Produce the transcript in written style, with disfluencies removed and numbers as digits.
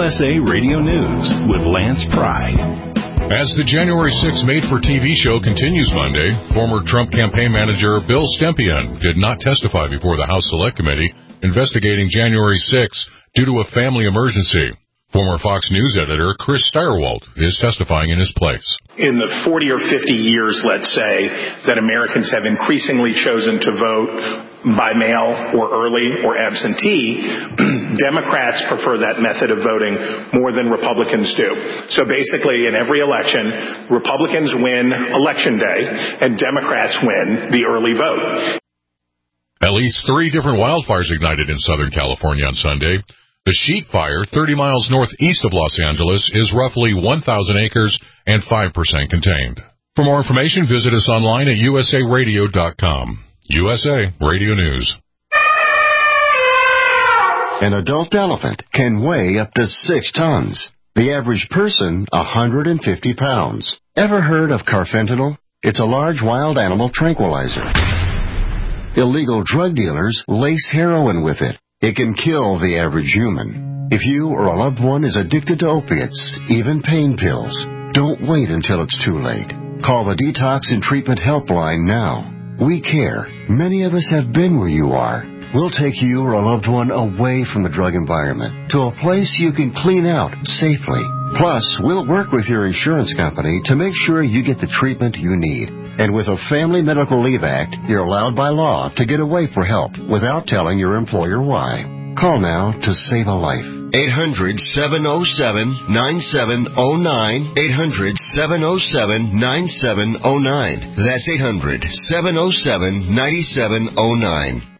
USA Radio News with Lance Pry. As the January 6th made-for-TV show continues Monday, former Trump campaign manager Bill Stempien did not testify before the House Select Committee investigating January 6th due to a family emergency. Former Fox News editor Chris Stirewalt is testifying in his place. In the 40 or 50 years, let's say, that Americans have increasingly chosen to vote by mail or early or absentee, Democrats prefer that method of voting more than Republicans do. So basically, in every election, Republicans win Election Day and Democrats win the early vote. At least 3 different wildfires ignited in Southern California on Sunday. The Sheet Fire, 30 miles northeast of Los Angeles, is roughly 1,000 acres and 5% contained. For more information, visit us online at usaradio.com. USA Radio News. An adult elephant can weigh up to 6 tons. The average person, 150 pounds. Ever heard of carfentanil? It's a large wild animal tranquilizer. Illegal drug dealers lace heroin with it. It can kill the average human. If you or a loved one is addicted to opiates, even pain pills, don't wait until it's too late. Call the Detox and Treatment Helpline now. We care. Many of us have been where you are. We'll take you or a loved one away from the drug environment to a place you can clean out safely. Plus, we'll work with your insurance company to make sure you get the treatment you need. And with a Family Medical Leave Act, you're allowed by law to get away for help without telling your employer why. Call now to save a life. 800-707-9709. 800-707-9709. That's 800-707-9709.